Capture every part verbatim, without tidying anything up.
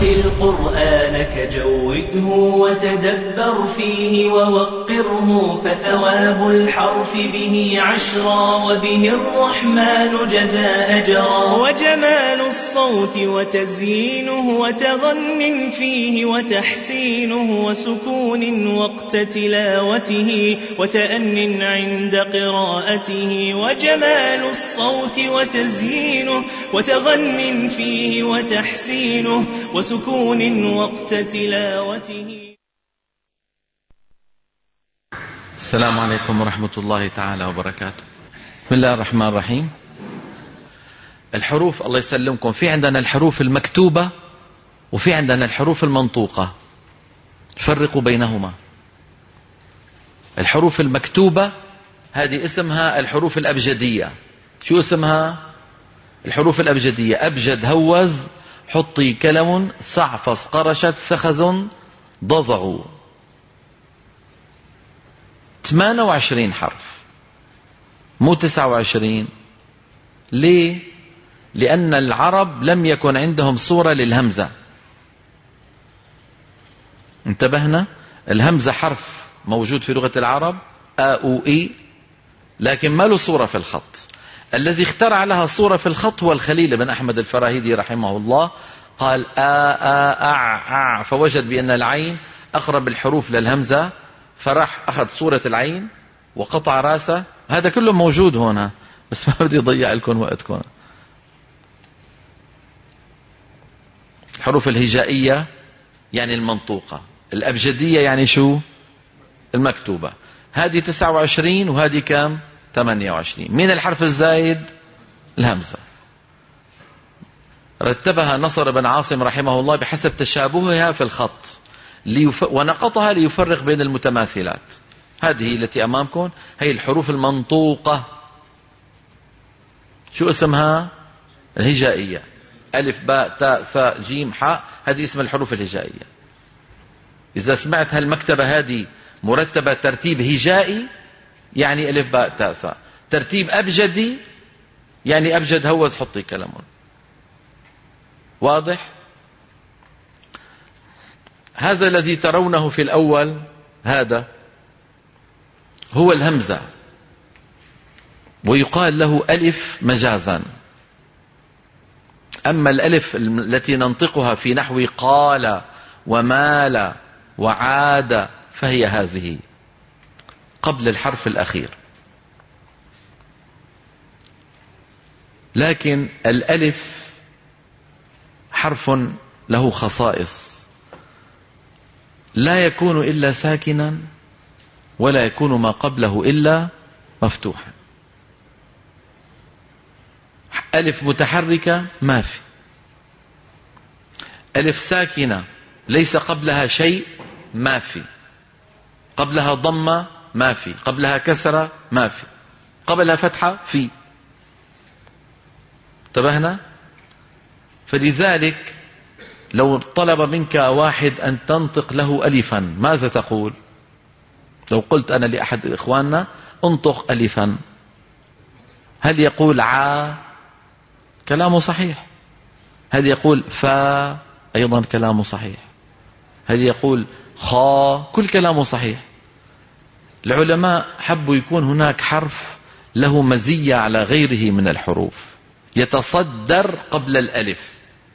ورتل قرآنك جوده وتدبر فيه ووقره، فثواب الحرف به عشرا وبه الرحمن جزاء أجرا. وجمال الصوت وتزيينه وتغن فيه وتحسينه وسكون وقت تلاوته وتأن عند قراءته. وجمال الصوت وتزيينه وتغن فيه وتحسينه وسكون وقت تلاوته. السلام عليكم ورحمة الله تعالى وبركاته. بسم الله الرحمن الرحيم. الحروف الله يسلمكم، في عندنا الحروف المكتوبة وفي عندنا الحروف المنطوقة، فرقوا بينهما. الحروف المكتوبة هذه اسمها الحروف الأبجدية. شو اسمها؟ الحروف الأبجدية. أبجد، هوز، حطي، كلم، صعفص، قرشت، ثخذ، ضضع. ثمانية وعشرين حرف، مو تسعة وعشرين. ليه؟ لأن العرب لم يكن عندهم صورة للهمزة. انتبهنا؟ الهمزة حرف موجود في لغة العرب، آ أو إي، لكن ما له صورة في الخط. الذي اخترع لها صورة في الخط هو الخليل بن أحمد الفراهيدي رحمه الله. قال آ آ أع أع، فوجد بأن العين أقرب الحروف للهمزة، فراح أخذ صورة العين وقطع راسه. هذا كله موجود هنا، بس ما بدي أضيع لكم وقتكم. الحروف الهجائية يعني المنطوقة، الأبجدية يعني شو؟ المكتوبة. هذه تسعة وعشرين وهذه كم؟ ثمانية وعشرين. من الحرف الزايد؟ الهمزة. رتبها نصر بن عاصم رحمه الله بحسب تشابهها في الخط، ليف... ونقطها ليفرق بين المتماثلات. هذه التي أمامكم هي الحروف المنطوقة. شو اسمها؟ الهجائية. ألف باء تاء ثاء جيم حاء، هذه اسم الحروف الهجائية. إذا سمعت هالمكتبة هذه مرتبة ترتيب هجائي يعني ألف باء تاء ثاء، ترتيب أبجدي يعني أبجد هوز حطي كلام. واضح؟ هذا الذي ترونه في الأول هذا هو الهمزة، ويقال له ألف مجازا. أما الألف التي ننطقها في نحو قال ومال وعاد فهي هذه قبل الحرف الأخير. لكن الألف حرف له خصائص، لا يكون إلا ساكنا ولا يكون ما قبله إلا مفتوحا. ألف متحركة ما في، ألف ساكنة ليس قبلها شيء ما في، قبلها ضمة ما في، قبلها كسرة ما في، قبلها فتحة في. انتبهنا؟ فلذلك لو طلب منك واحد أن تنطق له ألفا ماذا تقول؟ لو قلت أنا لأحد إخواننا انطق ألفا، هل يقول عا؟ كلامه صحيح. هل يقول فا؟ أيضا كلامه صحيح. هل يقول خا؟ كل كلامه صحيح. العلماء حبوا يكون هناك حرف له مزية على غيره من الحروف، يتصدر قبل الألف،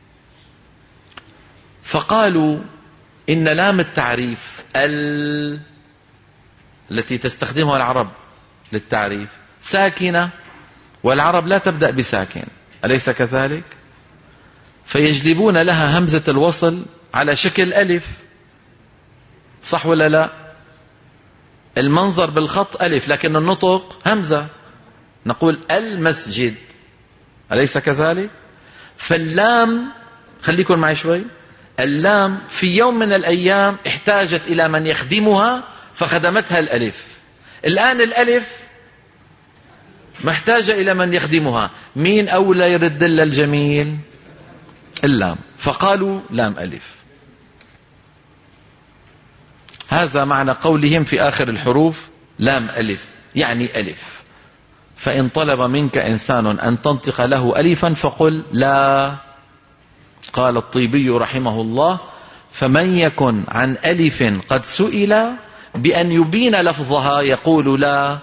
فقالوا إن لام التعريف ال التي تستخدمها العرب للتعريف ساكنة، والعرب لا تبدأ بساكن، أليس كذلك؟ فيجلبون لها همزة الوصل على شكل ألف، صح ولا لا؟ المنظر بالخط ألف لكن النطق همزة، نقول المسجد، أليس كذلك؟ فاللام، خليكم معي شوي، اللام في يوم من الأيام احتاجت إلى من يخدمها فخدمتها الألف. الآن الألف محتاجة إلى من يخدمها، مين أولى يرد لها الجميل؟ اللام، فقالوا لام ألف. هذا معنى قولهم في آخر الحروف لام ألف، يعني ألف. فإن طلب منك إنسان أن تنطق له ألفا فقل لا قال الطيبي رحمه الله: فمن يكن عن ألف قد سئل بأن يبين لفظها يقول لا.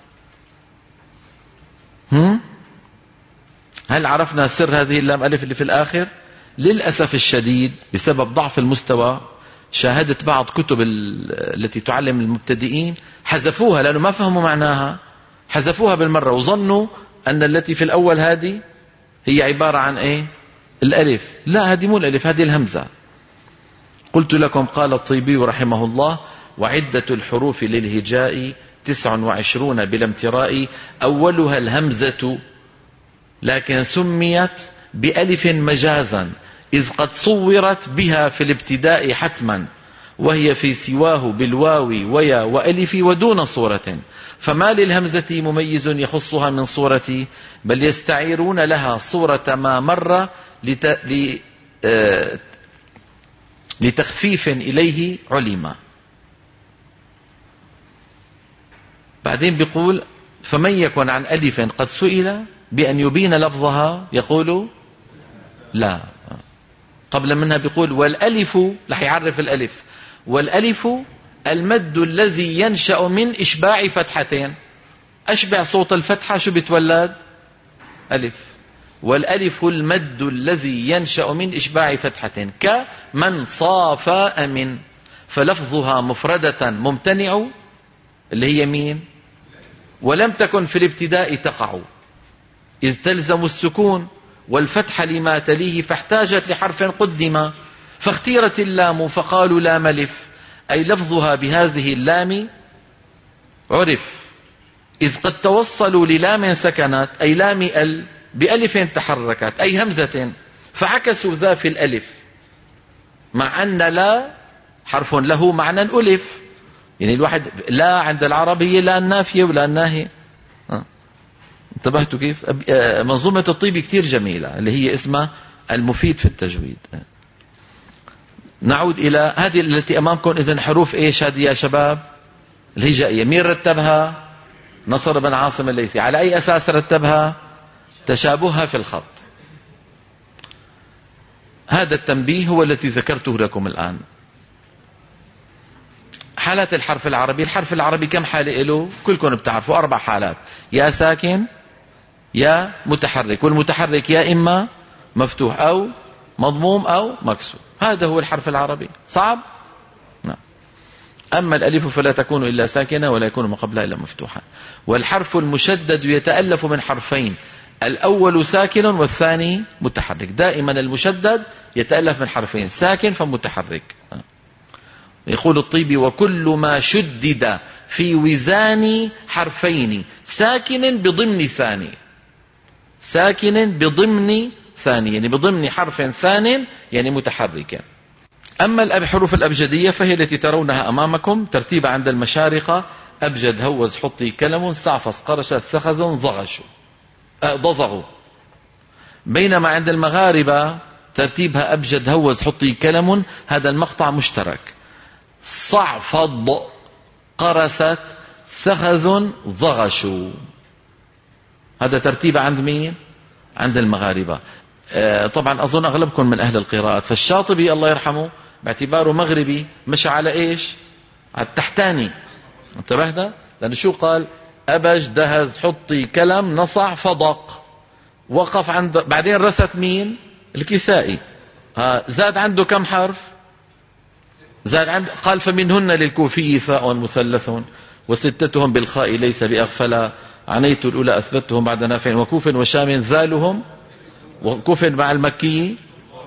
هم؟ هل عرفنا سر هذه اللام ألف اللي في الآخر؟ للأسف الشديد بسبب ضعف المستوى شاهدت بعض كتب التي تعلم المبتدئين حذفوها لأنه ما فهموا معناها، حذفوها بالمرة وظنوا أن التي في الأول هذه هي عبارة عن إيه؟ الألف. لا، هذه مو الألف، هذه الهمزة. قلت لكم قال الطيبي رحمه الله: وعدة الحروف للهجاء تسع وعشرون بلا امتراء، أولها الهمزة لكن سميت بألف مجازا، إذ قد صورت بها في الابتداء حتما، وهي في سواه بالواو ويا وألف ودون صورة، فما للهمزة مميز يخصها من صورة، بل يستعيرون لها صورة ما مر لت... ل... آه... لتخفيف إليه علما. بعدين بيقول: فمن يكن عن ألف قد سئل بأن يبين لفظها يقول لا. قبل منها بيقول: والألف، رح يعرف الألف: والألف المد الذي ينشأ من إشباع فتحتين. أشبع صوت الفتحة شو بتولد؟ ألف. والألف المد الذي ينشأ من إشباع فتحتين، كمن صاف أمن، فلفظها مفردة ممتنع اللي هي مين؟ ولم تكن في الابتداء تقع، إذ تلزم السكون والفتح لما تليه، فاحتاجت لحرف قدم، فاختيرت اللام فقالوا لام ألف، أي لفظها بهذه اللام عرف، إذ قد توصلوا للام سكنات، أي لام ال بألف تحركت، أي همزة، فعكسوا ذا في الألف، مع أن لا حرف له معنى ألف. يعني الواحد لا عند العربية لا النافية ولا الناهية. انتبهتوا كيف؟ منظومة الطيبي كتير جميلة اللي هي اسمها المفيد في التجويد. نعود إلى هذه التي أمامكم. إذن حروف إيش هذه يا شباب؟ الهجائية. مين رتبها؟ نصر بن عاصم الليثي. على أي أساس رتبها؟ تشابهها في الخط. هذا التنبيه هو الذي ذكرته لكم الآن. حالات الحرف العربي. الحرف العربي كم حالة له؟ كلكم بتعرفوا أربع حالات: يا ساكن، يا متحرك، والمتحرك يا إما مفتوح أو مضموم أو مكسور. هذا هو الحرف العربي. صعب؟ نعم. أما الألف فلا تكون إلا ساكنة ولا يكون ما قبلها إلا مفتوحا. والحرف المشدد يتألف من حرفين: الأول ساكن والثاني متحرك. دائما المشدد يتألف من حرفين: ساكن فمتحرك. يقول الطيبي: وكل ما شدد في وزان حرفين ساكن بضمن ثاني. ساكن بضمن ثاني يعني بضمن حرف ثان يعني متحركا. أما الحروف الأبجدية فهي التي ترونها أمامكم ترتيب عند المشارقة: أبجد، هوز، حطي، كلم، صعفص، قرش، ثخذ، ضغش، ضضغوا. بينما عند المغاربة ترتيبها أبجد، هوز، حطي، كلم. هذا المقطع مشترك: صعفض، قرست، ثخذ، ضغشوا. هذا ترتيب عند مين؟ عند المغاربة. آه طبعا أظن أغلبكم من أهل القراءات، فالشاطبي الله يرحمه باعتباره مغربي مشى على إيش؟ على التحتاني. انتبهنا؟ لأنه شو قال؟ أبج، دهز، حطي، كلم، نصع، فضق. وقف عند بعدين رست مين؟ الكسائي. آه زاد عنده كم حرف؟ زاد عنده قال: فمنهن للكوفي ثاء مثلث وستتهم بالخاء ليس بأغفلا، عنيت الأولى أثبتهم بعد نافع وكوف وشام ذالهم، وكوف مع المكي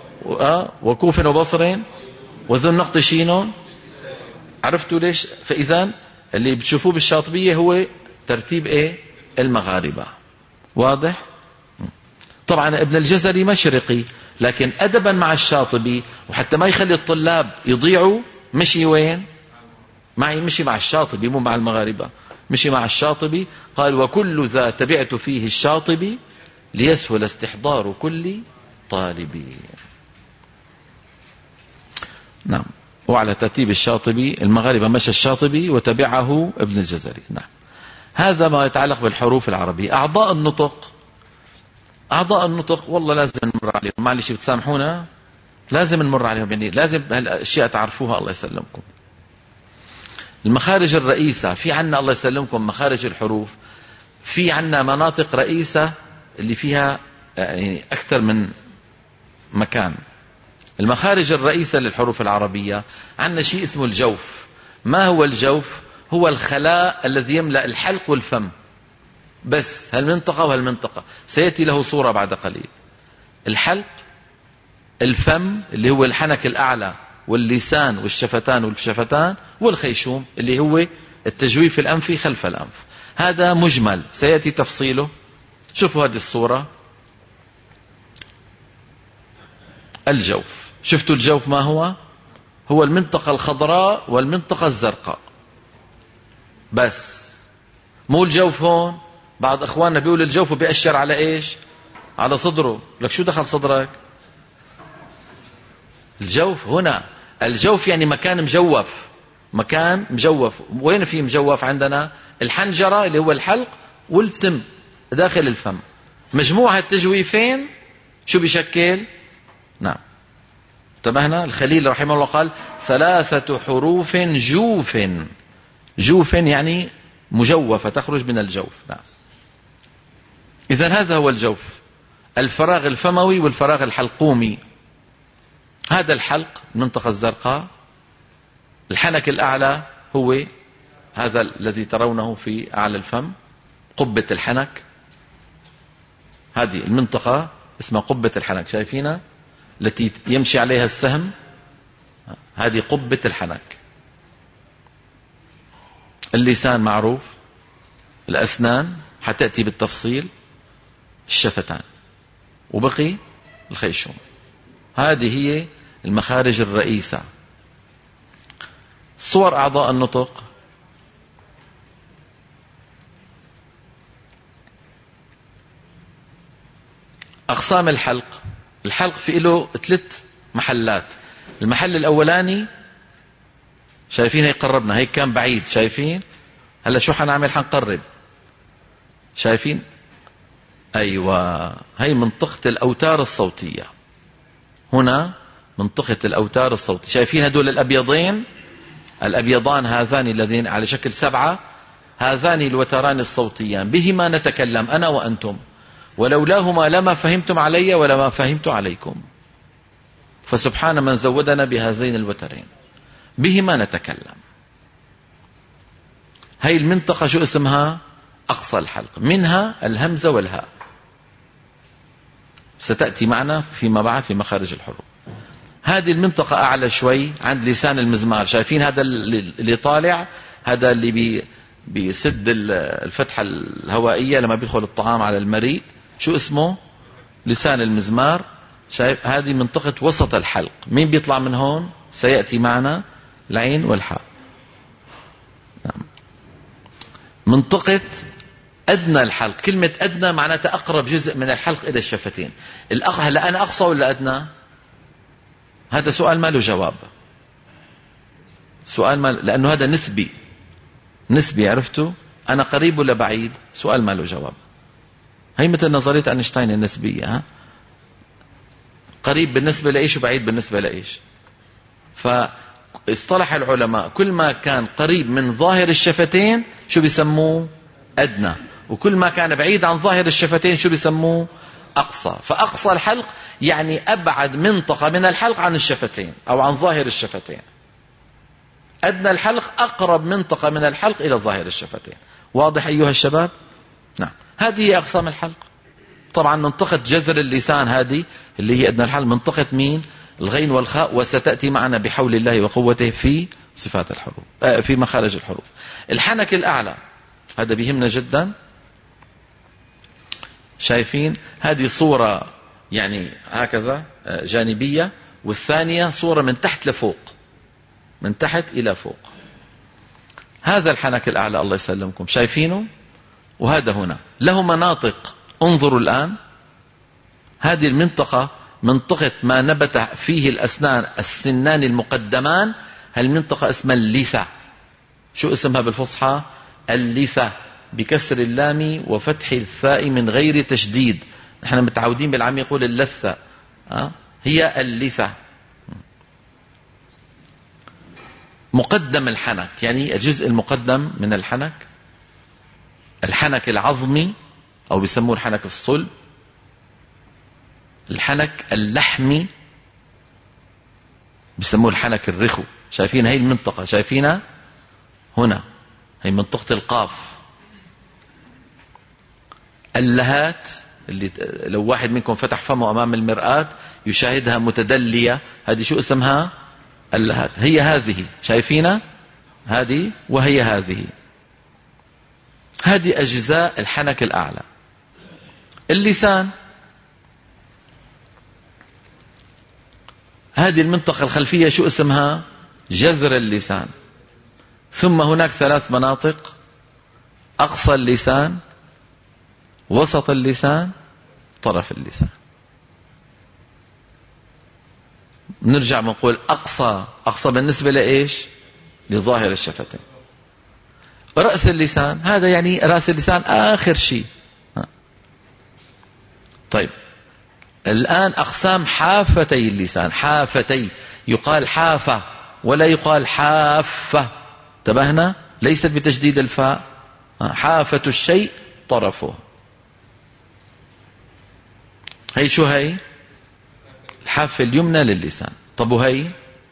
وكوف وبصر وذو النقط شين. عرفتوا ليش؟ فإذا اللي بتشوفوه بالشاطبية هو ترتيب ايه؟ المغاربة. واضح؟ طبعا ابن الجزري مشرقي، لكن أدبا مع الشاطبي وحتى ما يخلي الطلاب يضيعوا مشي وين؟ معي مشي مع الشاطبي مو مع المغاربة، مشي مع الشاطبي. قال: وكل ذا تبعت فيه الشاطبي ليسهل استحضار كل طالب. نعم. وعلى ترتيب الشاطبي المغاربة مشى الشاطبي وتبعه ابن الجزري. نعم. هذا ما يتعلق بالحروف العربية. أعضاء النطق. أعضاء النطق والله لازم نمر عليهم، معلش بتسامحونا لازم نمر عليهم، يعني لازم هالأشياء تعرفوها. الله يسلمكم. المخارج الرئيسة في عنا، الله يسلمكم، مخارج الحروف في عنا مناطق رئيسة اللي فيها يعني أكثر من مكان. المخارج الرئيسة للحروف العربية عنا شيء اسمه الجوف. ما هو الجوف؟ هو الخلاء الذي يملأ الحلق والفم، بس هالمنطقة وهالمنطقة سيأتي له صورة بعد قليل. الحلق، الفم اللي هو الحنك الأعلى واللسان والشفتان والشفتان، والخيشوم اللي هو التجويف الأنفي خلف الأنف. هذا مجمل سيأتي تفصيله. شوفوا هذه الصورة، الجوف. شفتوا الجوف ما هو؟ هو المنطقة الخضراء والمنطقة الزرقاء بس، مو الجوف هون. بعض اخواننا بيقول الجوف وبيأشر على ايش؟ على صدره. لك شو دخل صدرك؟ الجوف هنا، الجوف يعني مكان مجوف، مكان مجوف. وين في مجوف عندنا؟ الحنجرة اللي هو الحلق والتم داخل الفم. مجموعة التجويفين شو بيشكل؟ نعم انتبهنا. الخليل رحمه الله قال ثلاثة حروف جوف. جوف يعني مجوفة، تخرج من الجوف. نعم. إذن هذا هو الجوف، الفراغ الفموي والفراغ الحلقومي. هذا الحلق المنطقة الزرقاء. الحنك الأعلى هو هذا الذي ترونه في أعلى الفم، قبة الحنك. هذه المنطقة اسمها قبة الحنك، شايفينها التي يمشي عليها السهم؟ هذه قبة الحنك. اللسان معروف، الأسنان حتأتي بالتفصيل، الشفتان، وبقي الخيشوم. هذه هي المخارج الرئيسة. صور أعضاء النطق. أقسام الحلق. الحلق في له ثلاث محلات. المحل الأولاني شايفين، هي قربنا، هيك كان بعيد، شايفين؟ هلا شو حنعمل؟ حنقرب. شايفين؟ أيوة، هي منطقة الأوتار الصوتية. هنا منطقة الأوتار الصوتية. شايفين هدول الأبيضين؟ الأبيضان هذان الذين على شكل سبعة، هذان الوتران الصوتيان، بهما نتكلم أنا وأنتم، ولولاهما لما فهمتم علي ولا ما فهمت عليكم. فسبحان من زودنا بهذين الوترين، بهما نتكلم. هاي المنطقة شو اسمها؟ أقصى الحلق، منها الهمزة والهاء، ستأتي معنا فيما بعد في مخارج الحروف. هذه المنطقة أعلى شوي عند لسان المزمار. شايفين هذا اللي طالع؟ هذا اللي بي بيسد الفتحة الهوائية لما بيدخل الطعام على المريء. شو اسمه؟ لسان المزمار. شايف؟ هذه منطقة وسط الحلق. مين بيطلع من هون؟ سيأتي معنا العين والحاء. نعم. منطقة أدنى الحلق. كلمة أدنى معناتها أقرب جزء من الحلق إلى الشفتين. الأق... هلا أنا أقصى ولا أدنى؟ هذا سؤال ما له جواب. سؤال ما، لأنه هذا نسبي. نسبي، عرفتوا؟ أنا قريب ولا بعيد؟ سؤال ما له جواب. هي مثل نظرية أينشتاين النسبية. ها؟ قريب بالنسبة لإيش وبعيد بالنسبة لإيش. فاصطلح العلماء كل ما كان قريب من ظاهر الشفتين شو بيسموه؟ أدنى، وكل ما كان بعيد عن ظاهر الشفتين شو بيسموه؟ أقصى. فأقصى الحلق يعني أبعد منطقة من الحلق عن الشفتين أو عن ظاهر الشفتين. أدنى الحلق أقرب منطقة من الحلق إلى ظاهر الشفتين. واضح أيها الشباب؟ نعم. هذه هي أقسام الحلق. طبعا منطقة جذر اللسان هذه اللي هي أدنى الحلق، منطقة مين؟ الغين والخاء، وستأتي معنا بحول الله وقوته في صفات الحروف، في مخارج الحروف. الحنك الأعلى هذا بيهمنا جدا. شايفين هذه صورة يعني هكذا جانبية، والثانية صورة من تحت لفوق، من تحت إلى فوق. هذا الحنك الأعلى الله يسلمكم، شايفينه؟ وهذا هنا له مناطق. انظروا الآن، هذه المنطقة منطقة ما نبت فيه الأسنان السنان المقدمان. هالمنطقة اسمها اللثة. شو اسمها بالفصحى؟ اللثة، بكسر اللام وفتح الثاء من غير تشديد. نحن متعودين بالعام يقول اللثة، أه؟ هي اللثة. مقدم الحنك، يعني الجزء المقدم من الحنك، الحنك العظمي أو بيسموه الحنك الصلب، الحنك اللحمي بيسموه الحنك الرخو. شايفين هاي المنطقة، شايفينها هنا، هي منطقة القاف. اللهات اللي لو واحد منكم فتح فمه أمام المرآة يشاهدها متدلية، هذه شو اسمها؟ اللهات. هي هذه، شايفينها هذه وهي هذه، هذه أجزاء الحنك الأعلى. اللسان، هذه المنطقة الخلفية شو اسمها؟ جذر اللسان. ثم هناك ثلاث مناطق: أقصى اللسان، وسط اللسان، طرف اللسان. نرجع بنقول أقصى، أقصى بالنسبة لإيش؟ لظاهر الشفتين. رأس اللسان، هذا يعني رأس اللسان آخر شيء. طيب الآن أقسام حافتي اللسان. حافتي يقال حافة ولا يقال حافة، انتبهنا؟ ليست بتشديد الفاء. حافة الشيء طرفه. هي شو هي؟ الحافة اليمنى للسان. طب وهي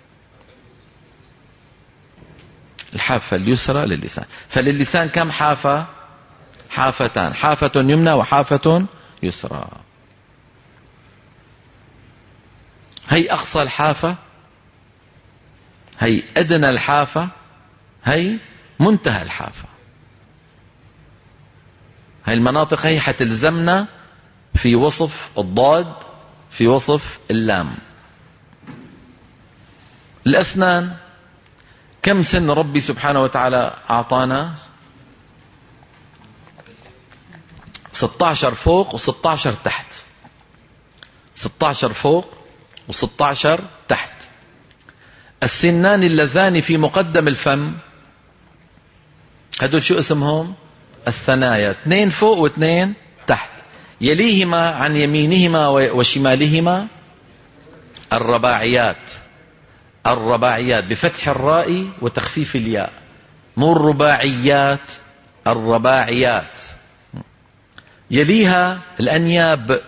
الحافة اليسرى للسان. فللسان كم حافة؟ حافتان، حافة يمنى وحافة يسرى. هي أقصى الحافة، هي أدنى الحافة، هي منتهى الحافة. هي المناطق هي حتلزمنا في وصف الضاد، في وصف اللام. الأسنان، كم سن ربي سبحانه وتعالى أعطانا؟ ستة عشر فوق وستة عشر تحت. ستة عشر فوق وستة عشر تحت. السنان اللذان في مقدم الفم، هدول شو اسمهم؟ الثنايا، اثنين فوق واثنين تحت. يليهما عن يمينهما وشمالهما الرباعيات. الرباعيات بفتح الراء وتخفيف الياء، مو الرباعيات، الرباعيات. يليها الأنياب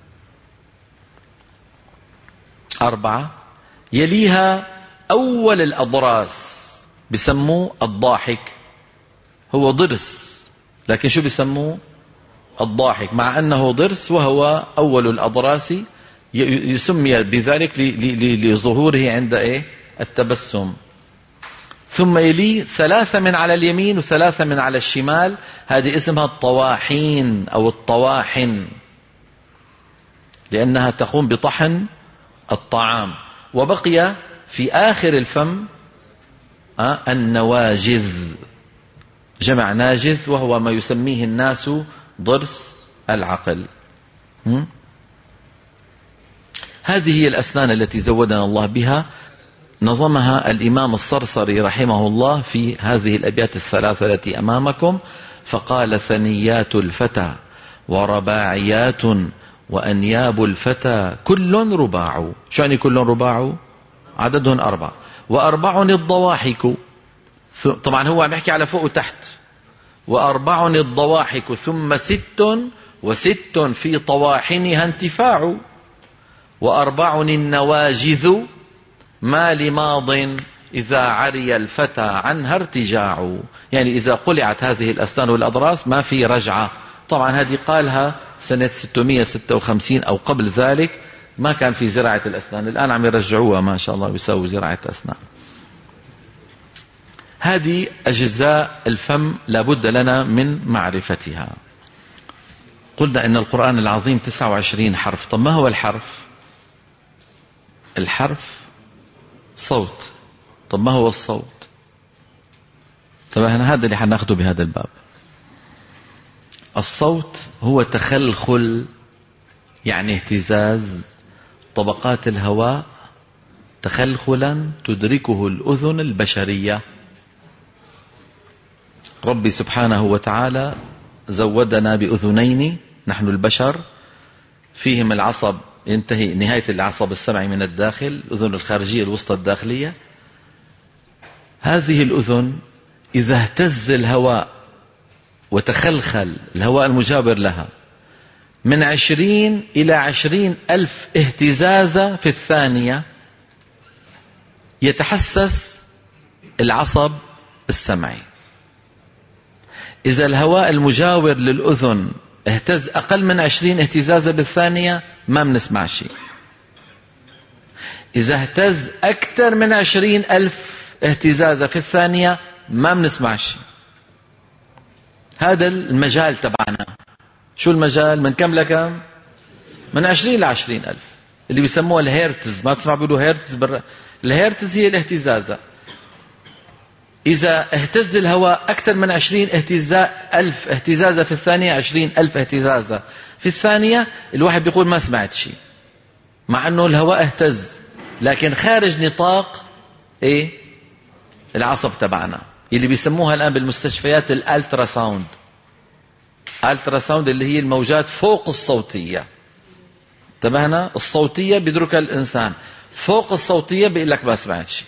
أربعة. يليها أول الأضراس، بسموه الضاحك، هو ضرس لكن شو بسموه؟ الضاحك، مع أنه ضرس وهو أول الأضراس، يسمي بذلك لظهوره عند إيه؟ التبسم. ثم يلي ثلاثة من على اليمين وثلاثة من على الشمال، هذه اسمها الطواحين أو الطواحن، لأنها تقوم بطحن الطعام. وبقي في آخر الفم آه النواجذ، جمع ناجذ، وهو ما يسميه الناس ضرس العقل. م? هذه هي الأسنان التي زودنا الله بها. نظمها الإمام الصرصري رحمه الله في هذه الأبيات الثلاثة التي أمامكم، فقال: ثنيات الفتى ورباعيات وأنياب الفتى كل رباع. شو يعني كل رباع؟ عددهن أربع. وأربع الضواحك، طبعا هو عم يحكي على فوق وتحت. وأربع الضواحك ثم ست، وست في طواحنها انتفاع. وأربع النواجذ ما لماض إذا عري الفتى عنها ارتجاع. يعني إذا قلعت هذه الأسنان والأضراس ما في رجعة. طبعا هذه قالها سنة ستمائة وستة وخمسين أو قبل ذلك، ما كان في زراعة الأسنان. الآن عم يرجعوها ما شاء الله، بيسووا زراعة أسنان. هذه أجزاء الفم لابد لنا من معرفتها. قلنا إن القرآن العظيم تسعة وعشرين حرف. طب ما هو الحرف؟ الحرف صوت. طب ما هو الصوت؟ طب هذا اللي حناخده بهذا الباب. الصوت هو تخلخل، يعني اهتزاز طبقات الهواء تخلخلا تدركه الأذن البشرية. ربي سبحانه وتعالى زودنا بأذنين نحن البشر، فيهم العصب ينتهي نهاية العصب السمعي من الداخل، الأذن الخارجية الوسطى الداخلية. هذه الأذن إذا اهتز الهواء وتخلخل الهواء المجاور لها من عشرين إلى عشرين ألف اهتزازة في الثانية يتحسس العصب السمعي. إذا الهواء المجاور للأذن اهتز أقل من عشرين اهتزازة بالثانية ما بنسمع شيء. إذا اهتز أكثر من عشرين ألف اهتزازة في الثانية ما بنسمع شيء. هذا المجال تبعنا. شو المجال؟ من كم لكم؟ من عشرين لعشرين ألف، اللي بيسموها الهيرتز. ما تسمع بيقولوا هيرتز بر... الهيرتز هي الاهتزازة. إذا اهتز الهواء أكثر من عشرين اهتزاء ألف اهتزازة في الثانية، عشرين ألف اهتزازة في الثانية، الواحد بيقول ما سمعت شيء، مع أنه الهواء اهتز لكن خارج نطاق إيه؟ العصب تبعنا، اللي بيسموها الآن بالمستشفيات الالترا ساوند. الالترا ساوند اللي هي الموجات فوق الصوتية. انتبهنا؟ الصوتية بيدركها الإنسان، فوق الصوتية بيقول لك ما سمعت شيء.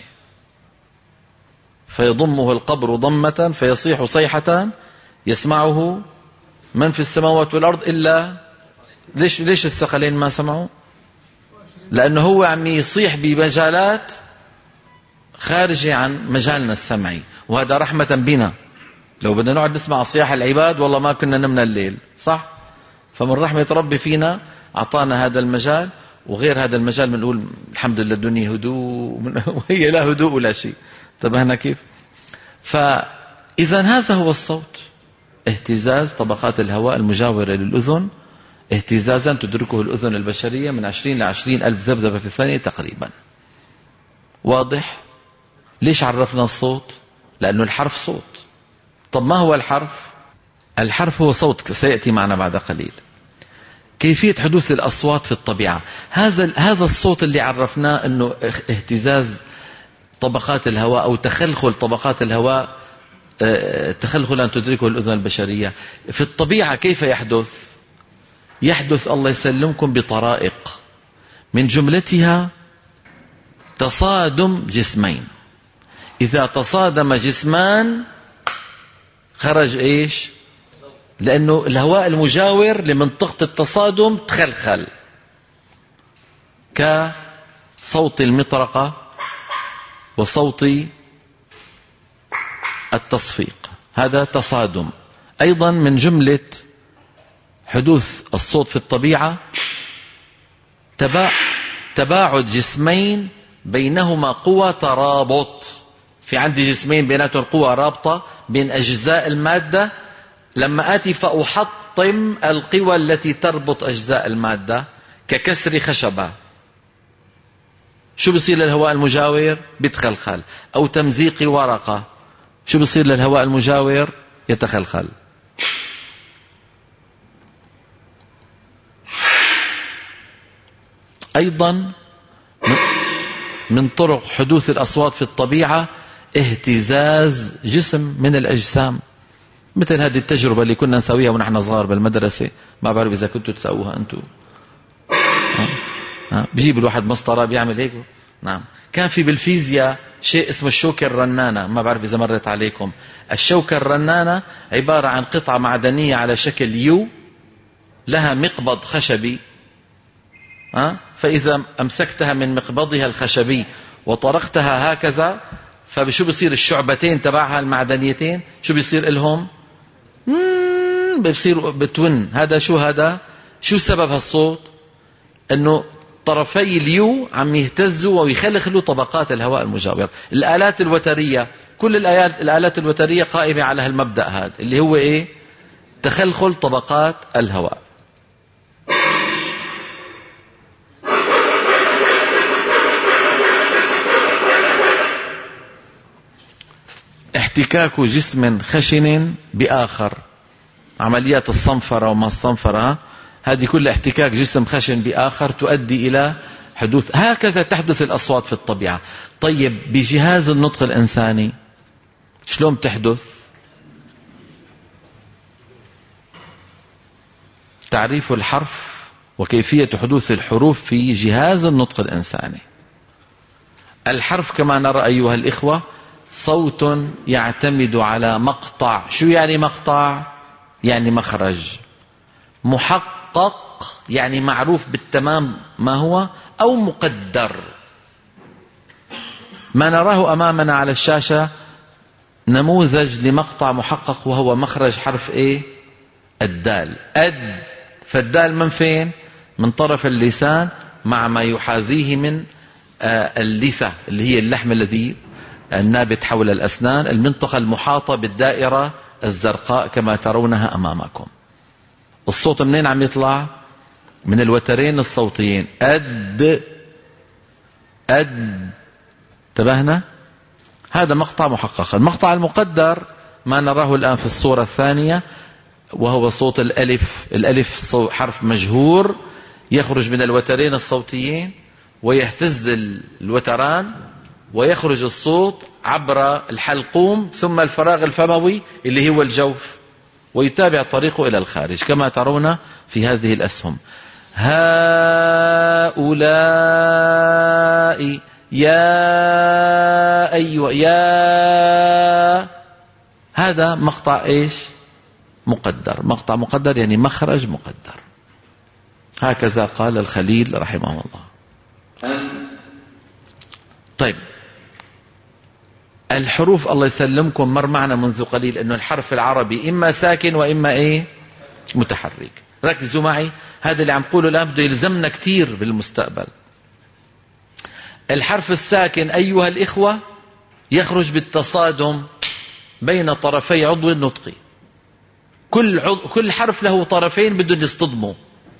فيضمه القبر ضمة فيصيح صيحة يسمعه من في السماوات والأرض إلا ليش ليش الثقلين ما سمعوا؟ لأنه هو عم يصيح بمجالات خارجة عن مجالنا السمعي، وهذا رحمة بنا. لو بدنا نقعد نسمع صياح العباد والله ما كنا نمنا الليل، صح؟ فمن رحمة ربي فينا أعطانا هذا المجال، وغير هذا المجال بنقول الحمد لله الدنيا هدوء وهي لا هدوء ولا شيء. انتبهنا كيف؟ فإذا هذا هو الصوت، اهتزاز طبقات الهواء المجاورة للأذن اهتزازا تدركه الأذن البشرية من عشرين لعشرين ألف ذبذبة في الثانية تقريبا. واضح؟ ليش عرفنا الصوت؟ لأنه الحرف صوت. طب ما هو الحرف؟ الحرف هو صوت، سيأتي معنا بعد قليل. كيفية حدوث الأصوات في الطبيعة، هذا هذا الصوت اللي عرفناه أنه اهتزاز طبقات الهواء أو تخلخل طبقات الهواء تخلخلا تدركه الأذن البشرية في الطبيعة. كيف يحدث؟ يحدث الله يسلمكم بطرائق، من جملتها تصادم جسمين. إذا تصادم جسمان خرج إيش؟ لأنه الهواء المجاور لمنطقة التصادم تخلخل، كصوت المطرقة وصوت التصفيق، هذا تصادم. أيضا من جملة حدوث الصوت في الطبيعة تباعد جسمين بينهما قوى ترابط. في عندي جسمين بيناتهم قوى رابطة بين أجزاء المادة، لما آتي فأحطم القوى التي تربط أجزاء المادة ككسر خشبة، شو بصير للهواء المجاور؟ بيتخلخل. أو تمزيق ورقة، شو بصير للهواء المجاور؟ يتخلخل. أيضا من طرق حدوث الأصوات في الطبيعة اهتزاز جسم من الأجسام، مثل هذه التجربة اللي كنا نسويها ونحن صغار بالمدرسة، ما بعرف إذا كنتوا تسووها أنتوا. بيجيب الواحد مسطرة بيعمل هيك. نعم. كان في بالفيزياء شيء اسمه الشوكة الرنانة، ما بعرف إذا مرت عليكم. الشوكة الرنانة عبارة عن قطعة معدنية على شكل يو لها مقبض خشبي، فإذا أمسكتها من مقبضها الخشبي وطرقتها هكذا، فشو بيصير الشعبتين تبعها المعدنيتين شو بيصير لهم؟ بيصير بتون. هذا شو هذا؟ شو سبب هالصوت؟ انه طرفي اليو عم يهتزوا ويخلخلوا طبقات الهواء المجاور. الآلات الوترية، كل الآلات الآلات الوترية قائمة على هالمبدأ هذا اللي هو ايه؟ تخلخل طبقات الهواء. احتكاك جسم خشن بآخر، عمليات الصنفرة وما الصنفرة، هذه كل احتكاك جسم خشن بآخر تؤدي إلى حدوث. هكذا تحدث الأصوات في الطبيعة. طيب بجهاز النطق الإنساني شلون تحدث؟ تعريف الحرف وكيفية حدوث الحروف في جهاز النطق الإنساني. الحرف كما نرى أيها الإخوة صوت يعتمد على مقطع. شو يعني مقطع؟ يعني مخرج. محقق يعني معروف بالتمام ما هو، أو مقدر. ما نراه أمامنا على الشاشة نموذج لمقطع محقق، وهو مخرج حرف ايه؟ الدال. أد. فالدال من فين؟ من طرف اللسان مع ما يحاذيه من اللثة اللي هي اللحم الذي النابت حول الأسنان، المنطقة المحاطة بالدائرة الزرقاء كما ترونها أمامكم. الصوت منين عم يطلع؟ من الوترين الصوتيين. أد أد. انتبهنا؟ هذا مقطع محقق. المقطع المقدر ما نراه الآن في الصورة الثانية، وهو صوت الألف. الألف حرف مجهور يخرج من الوترين الصوتيين ويهتز الوتران ويخرج الصوت عبر الحلقوم ثم الفراغ الفموي اللي هو الجوف، ويتابع طريقه إلى الخارج كما ترون في هذه الأسهم. هؤلاء، يا أيوة، يا. هذا مقطع إيش؟ مقدر. مقطع مقدر يعني مخرج مقدر. هكذا قال الخليل رحمه الله. طيب، الحروف الله يسلمكم مر معنا منذ قليل أنه الحرف العربي إما ساكن وإما إيه؟ متحرك. ركزوا معي، هذا اللي عم قوله الآن بده يلزمنا كتير بالمستقبل. الحرف الساكن أيها الإخوة يخرج بالتصادم بين طرفي عضو النطق. كل عضو كل حرف له طرفين بدهم يصطدموا.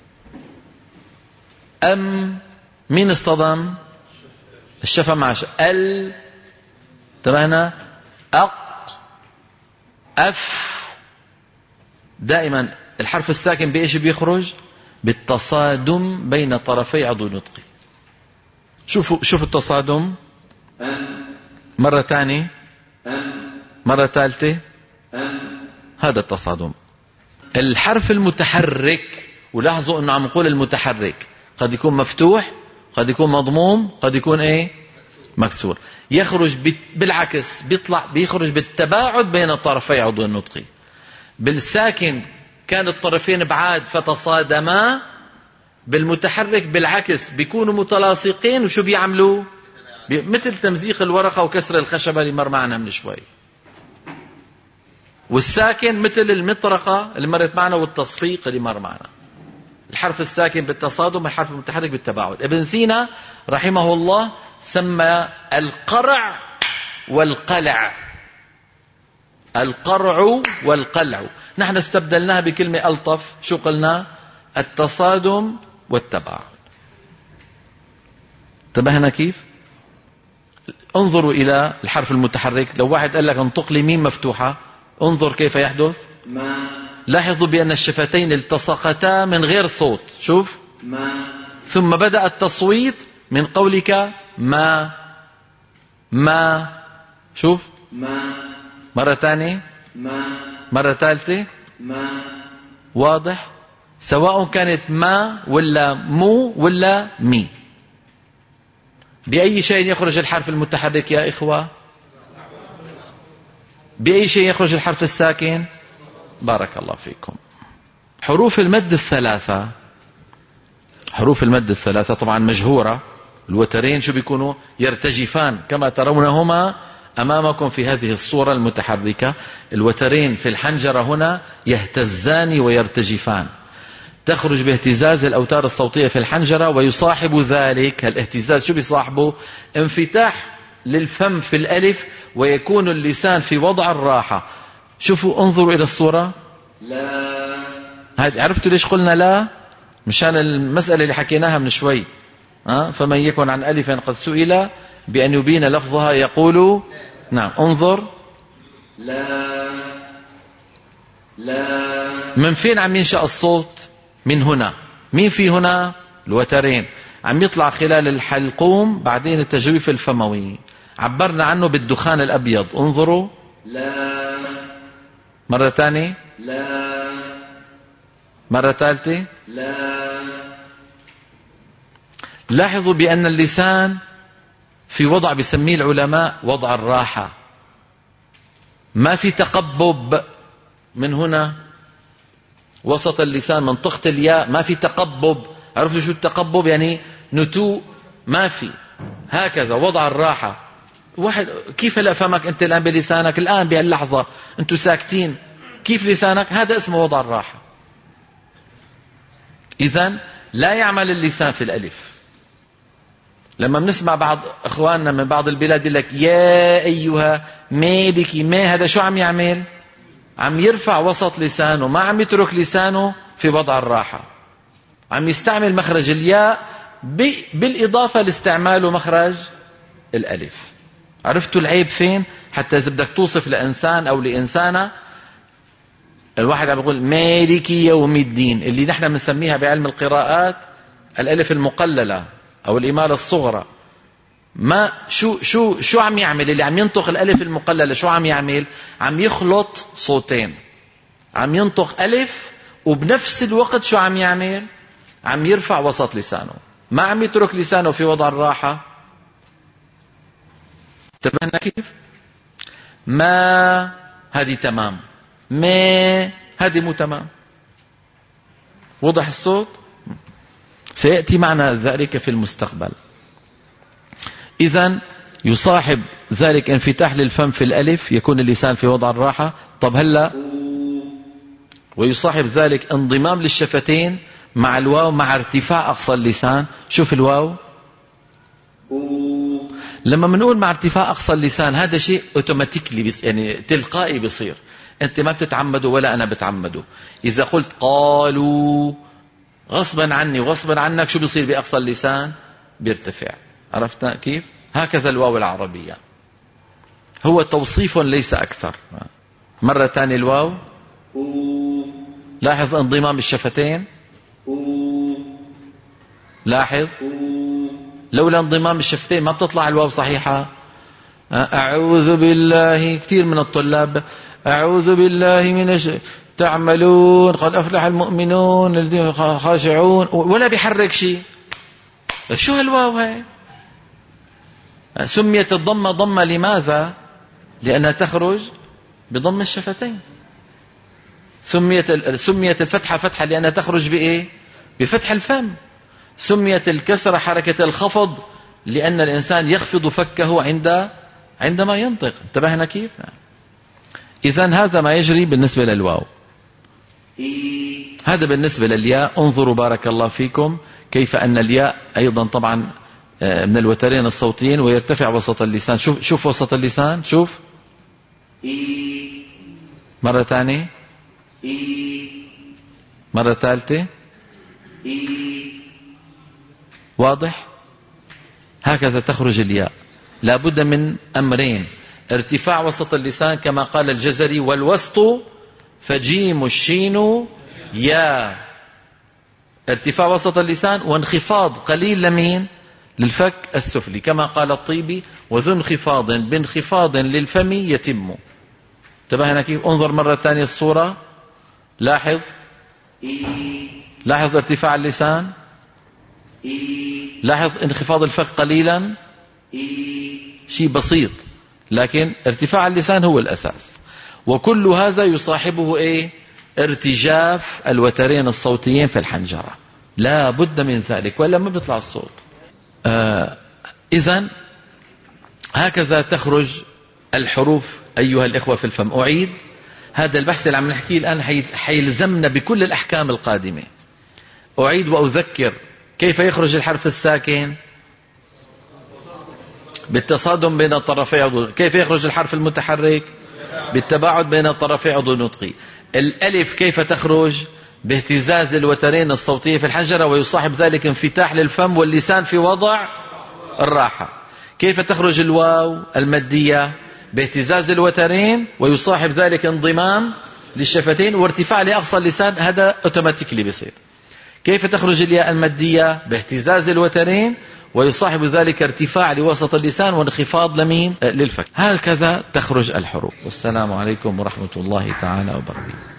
أم، مين اصطدم؟ الشفة مع ش... ال. تمام. أق، أف. دائما الحرف الساكن بإيش بيخرج؟ بالتصادم بين طرفي عضو النطق. شوفوا شوفوا التصادم. مرة ثانية، مرة ثالثة. هذا التصادم. الحرف المتحرك، ولاحظوا انه عم نقول المتحرك، قد يكون مفتوح، قد يكون مضموم، قد يكون ايه؟ مكسور. يخرج بالعكس، بيطلع بيخرج بالتباعد بين طرفي عضو النطق. بالساكن كان الطرفين بعاد فتصادما، بالمتحرك بالعكس بيكونوا متلاصقين. وشو بيعملوا؟ بي... مثل تمزيق الورقة وكسر الخشبة اللي مر معنا من شوي. والساكن مثل المطرقة اللي مرت معنا والتصفيق اللي مر معنا. الحرف الساكن بالتصادم، الحرف المتحرك بالتباعد. ابن سينا رحمه الله سمى القرع والقلع. القرع والقلع نحن استبدلناها بكلمة ألطف. شو قلنا؟ التصادم والتباعد. انتبهنا كيف؟ انظروا إلى الحرف المتحرك. لو واحد قال لك انطق لي ميم مفتوحة، انظر كيف يحدث. ما. لاحظوا بأن الشفتين التصقتا من غير صوت. شوف. ما. ثم بدأ التصويت من قولك ما ما. شوف. ما. مرة ثانية. ما. مرة ثالثة. ما. واضح؟ سواء كانت ما ولا مو ولا مي. بأي شيء يخرج الحرف المتحرك يا إخوة؟ بأي شيء يخرج الحرف الساكن؟ بارك الله فيكم. حروف المد الثلاثة، حروف المد الثلاثة طبعا مجهورة. الوترين شو بيكونوا؟ يرتجفان كما ترونهما أمامكم في هذه الصورة المتحركة. الوترين في الحنجرة هنا يهتزان ويرتجفان. تخرج باهتزاز الأوتار الصوتية في الحنجرة، ويصاحب ذلك الاهتزاز شو بيصاحبه؟ انفتاح للفم في الألف، ويكون اللسان في وضع الراحة. شوفوا، انظروا إلى الصورة. لا. هاد عرفتوا ليش قلنا لا؟ مشان المسألة اللي حكيناها من شوي. أه؟ فمن يكن عن ألف قد سئل بأن يبين لفظها يقول نعم. انظر. لا. لا. من فين عم ينشأ الصوت؟ من هنا. مين في هنا؟ الوترين عم يطلع خلال الحلقوم، بعدين التجويف الفموي عبرنا عنه بالدخان الأبيض. انظروا. لا. مرة ثانية. لا. مرة ثالثة. لا. لاحظوا بأن اللسان في وضع بيسميه العلماء وضع الراحة. ما في تقبب من هنا وسط اللسان منطقة الياء، ما في تقبب. عرفتوا شو التقبب؟ يعني نتوء، ما في. هكذا وضع الراحة. واحد كيف لا أفهمك أنت الآن بلسانك الآن بهاللحظة أنتوا ساكتين، كيف لسانك؟ هذا اسمه وضع الراحة. إذن لا يعمل اللسان في الألف. لما بنسمع بعض إخواننا من بعض البلاد يقول لك يا أيها مالكي، ما هذا شو عم يعمل؟ عم يرفع وسط لسانه، ما عم يترك لسانه في وضع الراحة، عم يستعمل مخرج الياء بالإضافة لاستعماله مخرج الألف. عرفتوا العيب فين؟ حتى إذا بدك توصف لإنسان أو لإنسانة، الواحد عم يقول مالكي يوم الدين، اللي نحن بنسميها بعلم القراءات الألف المقللة أو الإمالة الصغرى. ما شو شو شو عم يعمل اللي عم ينطق الألف المقللة؟ شو عم يعمل؟ عم يخلط صوتين، عم ينطق ألف وبنفس الوقت شو عم يعمل؟ عم يرفع وسط لسانه، ما عم يترك لسانه في وضع الراحة. تبعنا كيف؟ ما هذه تمام، ما هذه مو تمام. وضح الصوت؟ سيأتي معنا ذلك في المستقبل. إذن يصاحب ذلك انفتاح للفم في الألف، يكون اللسان في وضع الراحة. طب هلا ويصاحب ذلك انضمام للشفتين مع الواو مع ارتفاع أقصى اللسان. شوف الواو لما بنقول مع ارتفاع أقصى اللسان، هذا شيء اوتوماتيكلي بس يعني تلقائي بيصير، انت ما بتتعمده ولا انا بتعمده. اذا قلت قالوا غصبا عني وغصبا عنك شو بيصير باقصى اللسان؟ بيرتفع. عرفنا كيف؟ هكذا الواو العربية، هو توصيف ليس اكثر. مرة ثانية الواو، لاحظ انضمام الشفتين، لاحظ لولا انضمام الشفتين ما بتطلع الواو صحيحة. أعوذ بالله، كثير من الطلاب أعوذ بالله من الش... تعملون قد أفلح المؤمنون الذين خاشعون، ولا بيحرك شيء. شو هالواو هاي؟ سميت الضمة ضمة لماذا؟ لأنها تخرج بضم الشفتين. سميت سميت الفتحة فتحة لأنها تخرج بإيه؟ بفتح الفم. سميت الكسرة حركة الخفض لأن الإنسان يخفض فكه عند عندما ينطق. انتبهنا كيف؟ إذن هذا ما يجري بالنسبة للواو. هذا بالنسبة للياء. انظروا بارك الله فيكم كيف أن الياء أيضا طبعا من الوترين الصوتيين ويرتفع وسط اللسان. شوف شوف وسط اللسان، شوف مرة ثانية، مرة ثالثة، واضح؟ هكذا تخرج الياء. لا بد من أمرين: ارتفاع وسط اللسان كما قال الجزري: والوسط فجيم الشين يا. ارتفاع وسط اللسان وانخفاض قليل لمين؟ للفك السفلي، كما قال الطيبي: وذو انخفاض بانخفاض للفم يتم. انتبهنا كيف؟ انظر مرة ثانية الصورة، لاحظ لاحظ ارتفاع اللسان، لاحظ انخفاض الفك قليلا، شيء بسيط، لكن ارتفاع اللسان هو الأساس. وكل هذا يصاحبه ايه؟ ارتجاف الوترين الصوتيين في الحنجرة، لا بد من ذلك ولا ما بيطلع الصوت. آه إذن هكذا تخرج الحروف أيها الإخوة في الفم. أعيد هذا البحث اللي عم نحكيه الآن حيلزمنا بكل الأحكام القادمة. أعيد وأذكر: كيف يخرج الحرف الساكن؟ بالتصادم بين طرفي عضو. كيف يخرج الحرف المتحرك؟ بالتباعد بين طرفي عضو نطقي. الألف كيف تخرج؟ باهتزاز الوترين الصوتية في الحنجرة ويصاحب ذلك انفتاح للفم واللسان في وضع الراحة. كيف تخرج الواو المادية؟ باهتزاز الوترين ويصاحب ذلك انضمام للشفتين وارتفاع لأقصى اللسان، هذا اوتوماتيكلي بيصير. كيف تخرج الياء المادية؟ باهتزاز الوترين ويصاحب ذلك ارتفاع لوسط اللسان وانخفاض لمين؟ للفك. هكذا تخرج الحروف. والسلام عليكم ورحمة الله تعالى وبركاته.